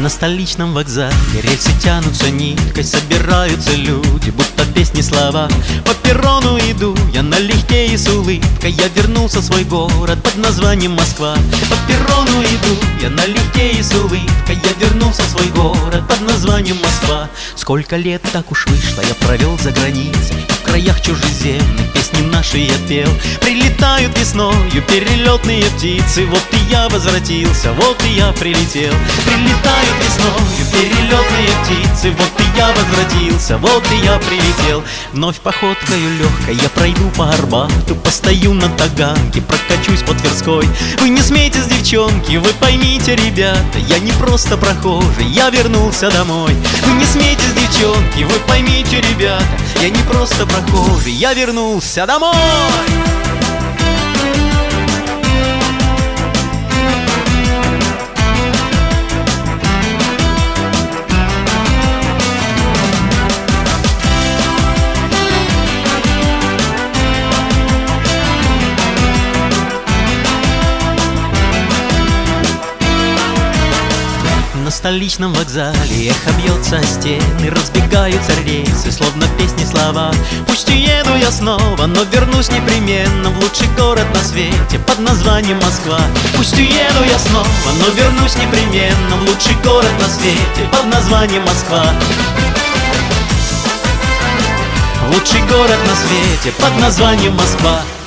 На столичном вокзале рельсы тянутся ниткой, собираются люди, будто песни слова. По перрону иду я налегке и с улыбкой, я вернулся в свой город под названием Москва. По перрону иду я налегке и с улыбкой, я вернулся в свой город под названием Москва. Сколько лет так уж вышло, я провел за границей, в краях чужеземных песни наши я пел. Прилетают весною перелетные птицы, вот и я возвратился, вот и я прилетел. Прилетают весною перелетные птицы, вот и я возвратился, вот и я прилетел. Вновь походкою легкой я пройду по Арбату, постою на Таганке, прокачусь по Тверской. Вы не смейтесь, девчонки, вы поймите, ребята, я не просто прохожий, я вернулся домой. Вы не смейтесь, девчонки, вы поймите, ребята, я не просто прохожий, я вернулся домой. На столичном вокзале эхо бьется о стены, разбегаются рельсы, словно песни слова. Пусть уеду я снова, но вернусь непременно в лучший город на свете под названием Москва. Пусть уеду я снова, но вернусь непременно в лучший город на свете под названием Москва. Лучший город на свете под названием Москва.